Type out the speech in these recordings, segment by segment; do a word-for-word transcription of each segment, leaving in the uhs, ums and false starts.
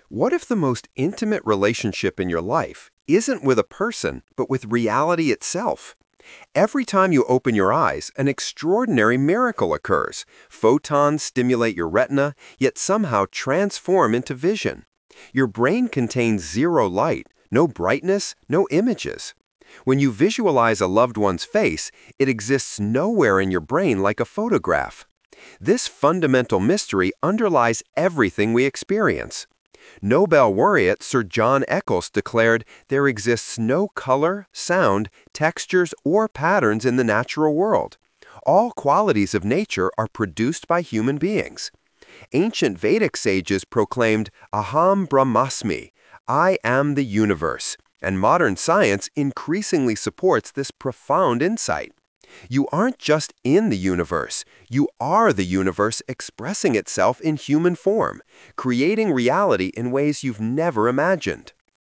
What if the most intimate relationship in your life isn't with a person, but with reality itself? Every time you open your eyes, an extraordinary miracle occurs. Photons stimulate your retina, yet somehow transform into vision. Your brain contains zero light, no brightness, no images. When you visualize a loved one's face, it exists nowhere in your brain like a photograph. This fundamental mystery underlies everything we experience. Nobel laureate Sir John Eccles declared there exists no color, sound, textures, or patterns in the natural world. All qualities of nature are produced by human beings. Ancient Vedic sages proclaimed, Aham Brahmasmi, I am the universe, and modern science increasingly supports this profound insight. You aren't just in the universe, you are the universe expressing itself in human form, creating reality in ways you've never imagined.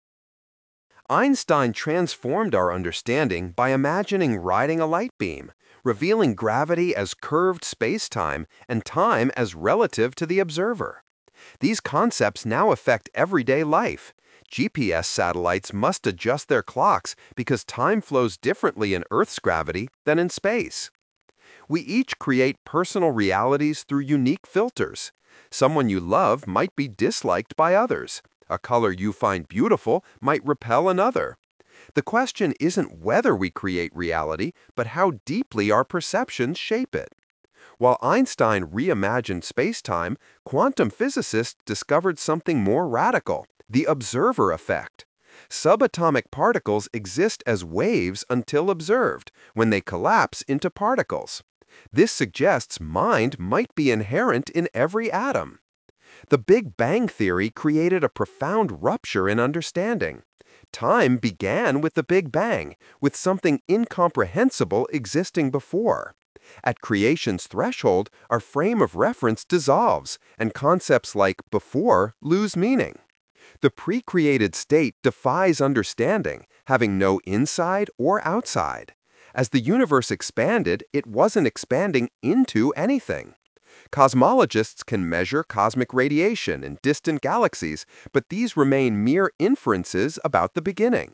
Einstein transformed our understanding by imagining riding a light beam, revealing gravity as curved space-time and time as relative to the observer. These concepts now affect everyday life. G P S satellites must adjust their clocks because time flows differently in Earth's gravity than in space. We each create personal realities through unique filters. Someone you love might be disliked by others. A color you find beautiful might repel another. The question isn't whether we create reality, but how deeply our perceptions shape it. While Einstein reimagined space-time, quantum physicists discovered something more radical: the observer effect. Subatomic particles exist as waves until observed, when they collapse into particles. This suggests mind might be inherent in every atom. The Big Bang Theory created a profound rupture in understanding. Time began with the Big Bang, with something incomprehensible existing before. At creation's threshold, our frame of reference dissolves, and concepts like before lose meaning. The pre-created state defies understanding, having no inside or outside. As the universe expanded, it wasn't expanding into anything. Cosmologists can measure cosmic radiation in distant galaxies, but these remain mere inferences about the beginning.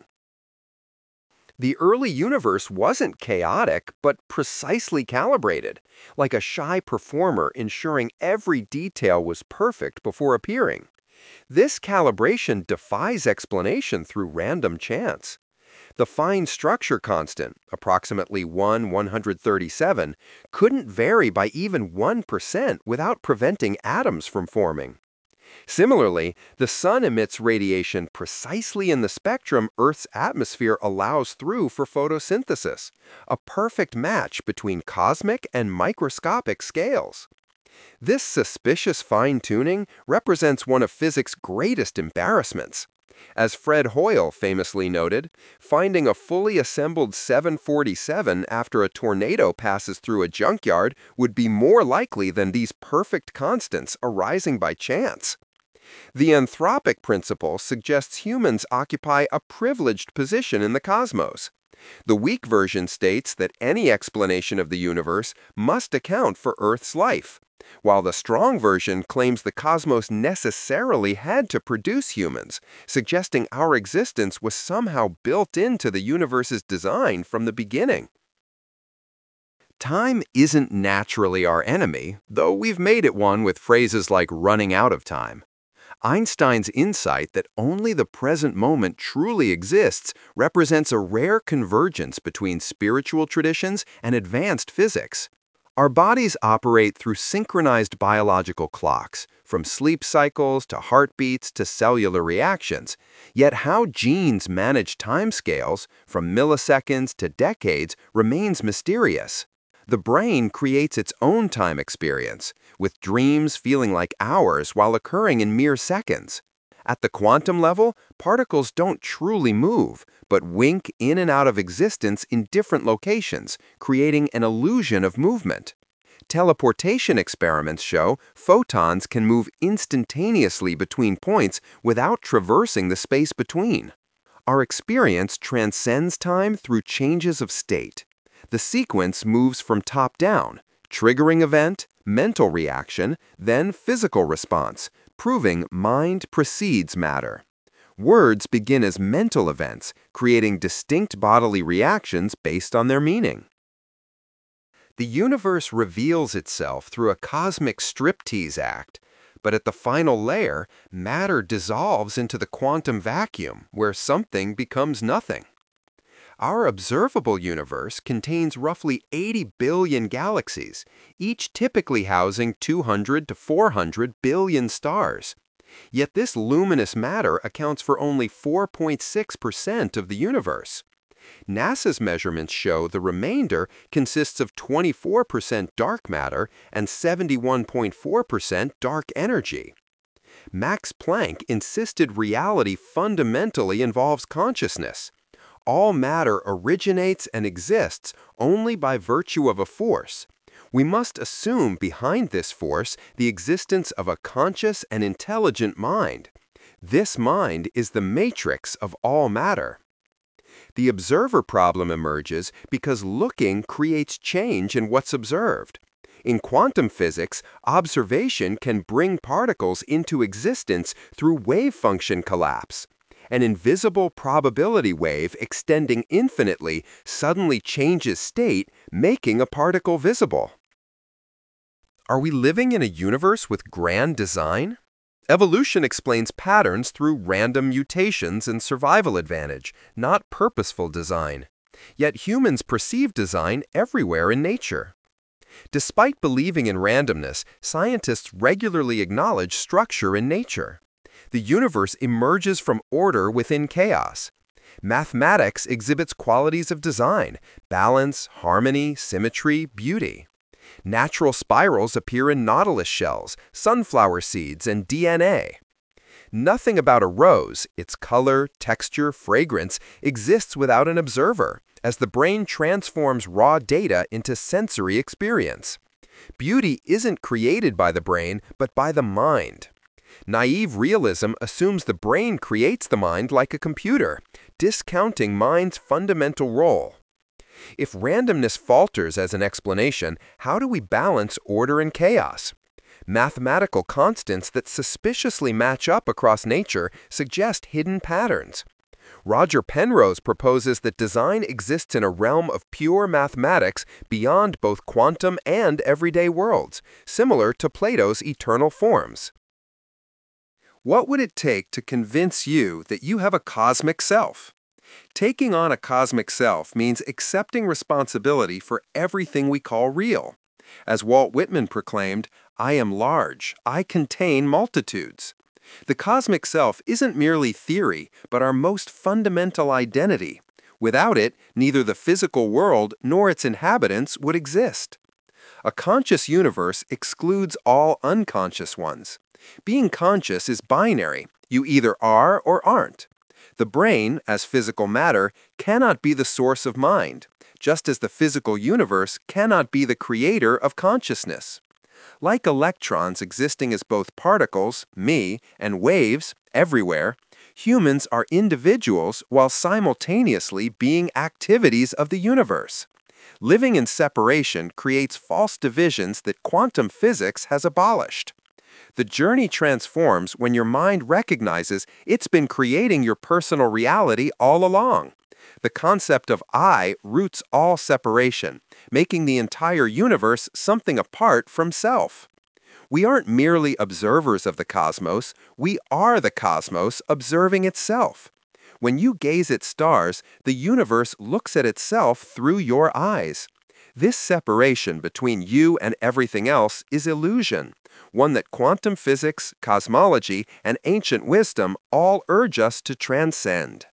The early universe wasn't chaotic, but precisely calibrated, like a shy performer ensuring every detail was perfect before appearing. This calibration defies explanation through random chance. The fine structure constant, approximately one one hundred thirty-seven, couldn't vary by even one percent without preventing atoms from forming. Similarly, the sun emits radiation precisely in the spectrum Earth's atmosphere allows through for photosynthesis, a perfect match between cosmic and microscopic scales. This suspicious fine-tuning represents one of physics' greatest embarrassments. As Fred Hoyle famously noted, finding a fully assembled seven forty-seven after a tornado passes through a junkyard would be more likely than these perfect constants arising by chance. The anthropic principle suggests humans occupy a privileged position in the cosmos. The weak version states that any explanation of the universe must account for Earth's life, while the strong version claims the cosmos necessarily had to produce humans, suggesting our existence was somehow built into the universe's design from the beginning. Time isn't naturally our enemy, though we've made it one with phrases like running out of time. Einstein's insight that only the present moment truly exists represents a rare convergence between spiritual traditions and advanced physics. Our bodies operate through synchronized biological clocks, from sleep cycles to heartbeats to cellular reactions. Yet how genes manage timescales, from milliseconds to decades, remains mysterious. The brain creates its own time experience, with dreams feeling like hours while occurring in mere seconds. At the quantum level, particles don't truly move, but wink in and out of existence in different locations, creating an illusion of movement. Teleportation experiments show photons can move instantaneously between points without traversing the space between. Our experience transcends time through changes of state. The sequence moves from top down: triggering event, mental reaction, then physical response, proving mind precedes matter. Words begin as mental events, creating distinct bodily reactions based on their meaning. The universe reveals itself through a cosmic striptease act, but at the final layer, matter dissolves into the quantum vacuum, where something becomes nothing. Our observable universe contains roughly eighty billion galaxies, each typically housing two hundred to four hundred billion stars. Yet this luminous matter accounts for only four point six percent of the universe. NASA's measurements show the remainder consists of twenty-four percent dark matter and seventy-one point four percent dark energy. Max Planck insisted reality fundamentally involves consciousness. All matter originates and exists only by virtue of a force. We must assume behind this force the existence of a conscious and intelligent mind. This mind is the matrix of all matter. The observer problem emerges because looking creates change in what's observed. In quantum physics, observation can bring particles into existence through wave function collapse. An invisible probability wave extending infinitely suddenly changes state, making a particle visible. Are we living in a universe with grand design? Evolution explains patterns through random mutations and survival advantage, not purposeful design. Yet humans perceive design everywhere in nature. Despite believing in randomness, scientists regularly acknowledge structure in nature. The universe emerges from order within chaos. Mathematics exhibits qualities of design: balance, harmony, symmetry, beauty. Natural spirals appear in nautilus shells, sunflower seeds, and D N A. Nothing about a rose, its color, texture, fragrance, exists without an observer, as the brain transforms raw data into sensory experience. Beauty isn't created by the brain, but by the mind. Naive realism assumes the brain creates the mind like a computer, discounting mind's fundamental role. If randomness falters as an explanation, how do we balance order and chaos? Mathematical constants that suspiciously match up across nature suggest hidden patterns. Roger Penrose proposes that design exists in a realm of pure mathematics beyond both quantum and everyday worlds, similar to Plato's eternal forms. What would it take to convince you that you have a cosmic self? Taking on a cosmic self means accepting responsibility for everything we call real. As Walt Whitman proclaimed, "I am large, I contain multitudes." The cosmic self isn't merely theory, but our most fundamental identity. Without it, neither the physical world nor its inhabitants would exist. A conscious universe excludes all unconscious ones. Being conscious is binary. You either are or aren't. The brain, as physical matter, cannot be the source of mind, just as the physical universe cannot be the creator of consciousness. Like electrons existing as both particles, me, and waves, everywhere, humans are individuals while simultaneously being activities of the universe. Living in separation creates false divisions that quantum physics has abolished. The journey transforms when your mind recognizes it's been creating your personal reality all along. The concept of I roots all separation, making the entire universe something apart from self. We aren't merely observers of the cosmos, we are the cosmos observing itself. When you gaze at stars, the universe looks at itself through your eyes. This separation between you and everything else is illusion, one that quantum physics, cosmology, and ancient wisdom all urge us to transcend.